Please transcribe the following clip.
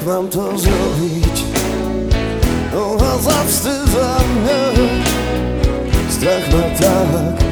mam to zrobić? No a zawstydza mnie strach ma tak